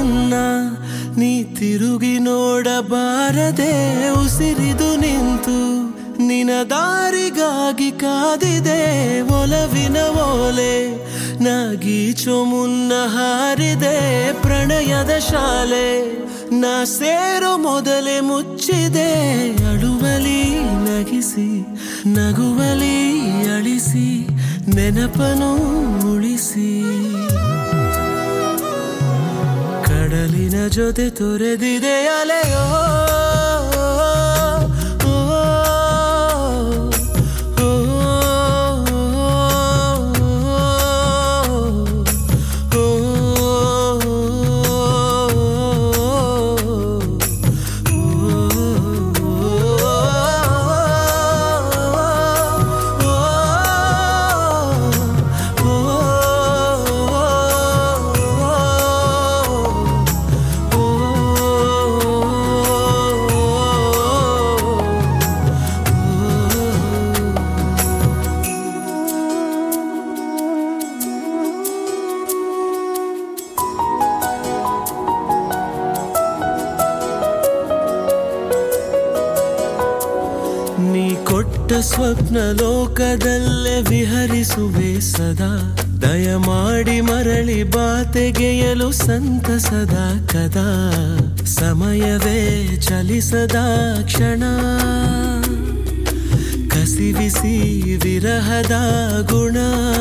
ಮುನ್ನ ನೀ ತಿರುಗಿ ನೋಡಬಾರದೆ ಉಸಿರಿದು ನಿಂತು ನಿನ ದಾರಿಗಾಗಿ ಕಾದಿದೆ ಒಲವಿನ ಓಲೆ ನಾಗೀಚೋ ಮುನ್ನ ಹಾರಿದೆ ಪ್ರಣಯದ ಶಾಲೆ ನಾ ಸೇರೋ ಮೊದಲೇ ಮುಚ್ಚಿದೆ ಅಳುವಲಿ ನಗಿಸಿ ನಗುವಲಿ ಅಳಿಸಿ ನೆನಪನು ಉಳಿಸಿ ಕಡಲಿನ ಜೊತೆ ತೊರೆದಿದೆ ಅಲೆಯೋ ನೀ ಕೊಟ್ಟ ಸ್ವಪ್ನ ಲೋಕದಲ್ಲೇ ವಿಹರಿಸುವೆ ಸದಾ ದಯಮಾಡಿ ಮರಳಿ ಬಾತೆಗೆಯಲು ಸಂತಸದ ಕದಾ ಸಮಯವೇ ಚಲಿಸದ ಕ್ಷಣ ಕಸಿವಿಸಿ ವಿರಹದ ಗುಣ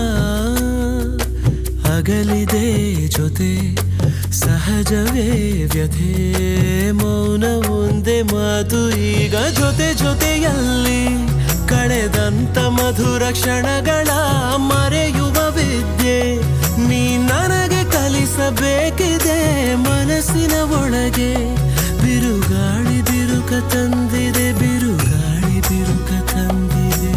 ಅಗಲಿದೆ ಜೊತೆ ಸಹಜವೇ ವ್ಯಥೆ ಮೌನ ಒಂದೇ ಮಾತು ಈಗ ಜೊತೆ ಜೊತೆಯಲ್ಲಿ ಕಳೆದಂತ ಮಧುರ ಕ್ಷಣಗಳ ಮರೆಯುವ ವಿದ್ಯೆ ನೀ ನನಗೆ ಕಲಿಸಬೇಕಿದೆ ಮನಸ್ಸಿನ ಒಳಗೆ ಬಿರುಗಾಳಿ ಬಿರುಕ ತಂದಿದೆ ಬಿರುಗಾಳಿ ಬಿರುಕ ತಂದಿದೆ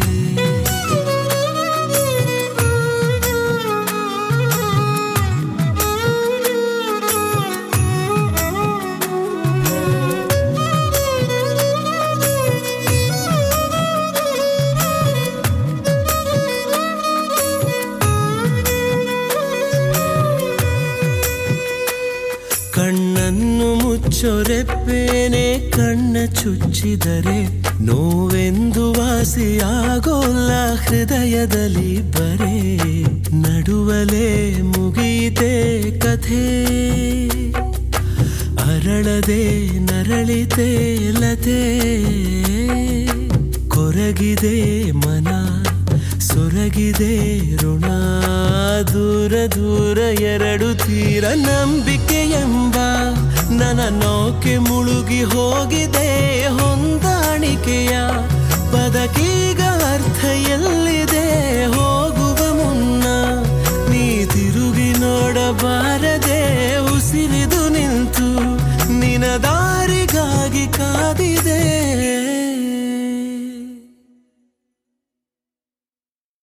ಕಣ್ಣನ್ನು ಮುಚ್ಚೊರೆಪ್ಪೇನೆ ಕಣ್ಣ ಚುಚ್ಚಿದರೆ ನೋವೆಂದು ವಾಸಿಯಾಗೋಲ್ಲ ಹೃದಯದಲ್ಲಿ ಬರೆ ನಡುವಲೇ ಮುಗೀತೆ ಕಥೆ ಅರಳದೆ ನರಳಿತೆ ಲತೆ ಕೊರಗಿದೆ ಮನ ಸೊರಗಿದೆ ಋಣ ದೂರ ದೂರ ಎರಡು ತೀರ ನಂಬಿಕೆ ಎಂಬ ನನ್ನ ನೌಕೆ ಮುಳುಗಿ ಹೋಗಿದೆ ಹೊಂದಾಣಿಕೆಯ ಪದಕೀಗ ಅರ್ಥ ಎಲ್ಲಿದೆ ಹೋಗುವ ಮುನ್ನ ನೀ ತಿರುಗಿ ನೋಡಬಾರದೆ ಉಸಿರಿದು ನಿಂತು ನಿನ ದಾರಿಗಾಗಿ ಕಾದಿದೆ